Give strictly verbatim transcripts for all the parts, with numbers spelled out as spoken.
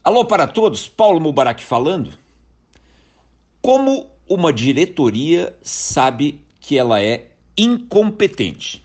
Alô para todos, Paulo Mubarak falando. Como uma diretoria sabe que ela é incompetente?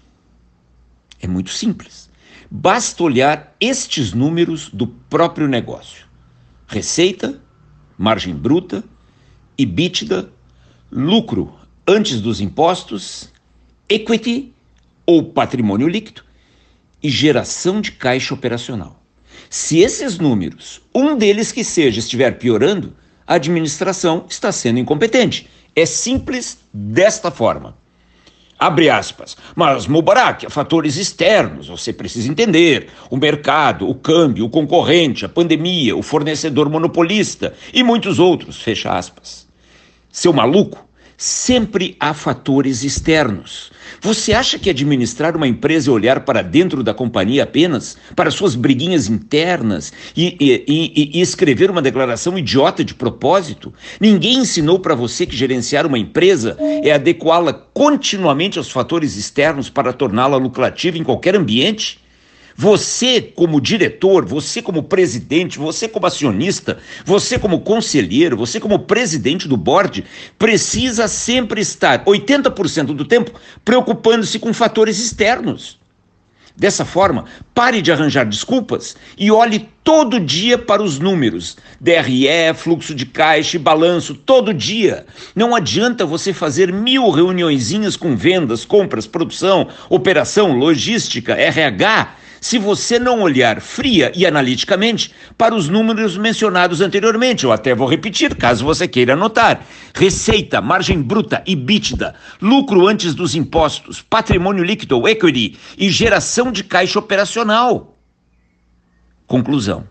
É muito simples. Basta olhar estes números do próprio negócio: receita, margem bruta, EBITDA, lucro antes dos impostos, equity ou patrimônio líquido e geração de caixa operacional. Se esses números, um deles que seja, estiver piorando, a administração está sendo incompetente. É simples desta forma. Abre aspas. Mas, Mubarak, há fatores externos, você precisa entender. O mercado, o câmbio, o concorrente, a pandemia, o fornecedor monopolista e muitos outros, fecha aspas. Seu maluco, sempre há fatores externos. Você acha que administrar uma empresa é olhar para dentro da companhia apenas, para suas briguinhas internas e, e, e, e escrever uma declaração idiota de propósito? Ninguém ensinou para você que gerenciar uma empresa é adequá-la continuamente aos fatores externos para torná-la lucrativa em qualquer ambiente? Você como diretor, você como presidente, você como acionista, você como conselheiro, você como presidente do board, precisa sempre estar oitenta por cento do tempo preocupando-se com fatores externos. Dessa forma, pare de arranjar desculpas e olhe todo dia para os números, D R E, fluxo de caixa e balanço, todo dia. Não adianta você fazer mil reuniõezinhas com vendas, compras, produção, operação, logística, R H, se você não olhar fria e analiticamente para os números mencionados anteriormente. Eu até vou repetir, caso você queira anotar: receita, margem bruta, EBITDA, lucro antes dos impostos, patrimônio líquido, equity e geração de caixa operacional. Conclusão: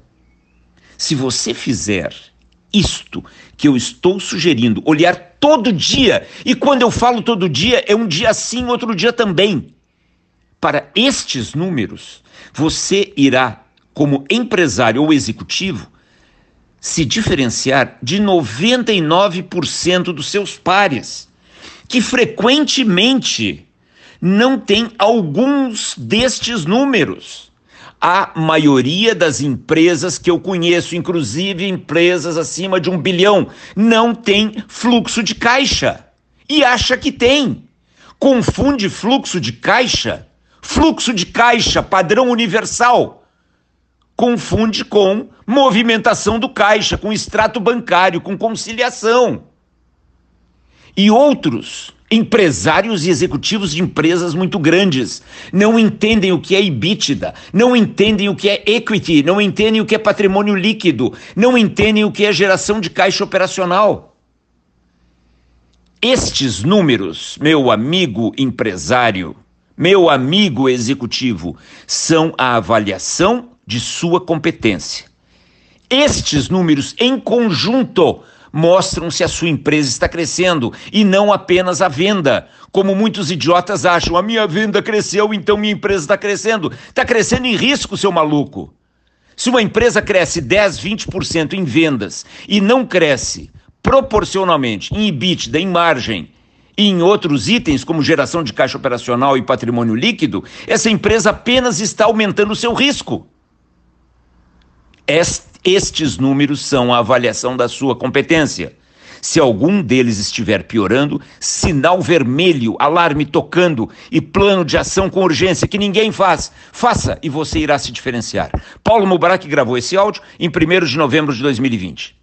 se você fizer isto que eu estou sugerindo, olhar todo dia, e quando eu falo todo dia, é um dia sim, outro dia também, para estes números, você irá, como empresário ou executivo, se diferenciar de noventa e nove por cento dos seus pares, que frequentemente não tem alguns destes números. A maioria das empresas que eu conheço, inclusive empresas acima de um bilhão, não tem fluxo de caixa e acha que tem. Confunde fluxo de caixa Fluxo de caixa, padrão universal, confunde com movimentação do caixa, com extrato bancário, com conciliação. E outros empresários e executivos de empresas muito grandes não entendem o que é EBITDA, não entendem o que é equity, não entendem o que é patrimônio líquido, não entendem o que é geração de caixa operacional. Estes números, meu amigo empresário, meu amigo executivo, são a avaliação de sua competência. Estes números em conjunto mostram se a sua empresa está crescendo e não apenas a venda. Como muitos idiotas acham, a minha venda cresceu, então minha empresa está crescendo. Está crescendo em risco, seu maluco. Se uma empresa cresce dez, vinte por cento em vendas e não cresce proporcionalmente em EBITDA, em margem, e em outros itens, como geração de caixa operacional e patrimônio líquido, essa empresa apenas está aumentando o seu risco. Estes números são a avaliação da sua competência. Se algum deles estiver piorando, sinal vermelho, alarme tocando e plano de ação com urgência que ninguém faz, faça e você irá se diferenciar. Paulo Mubarak gravou esse áudio em primeiro de novembro de dois mil e vinte.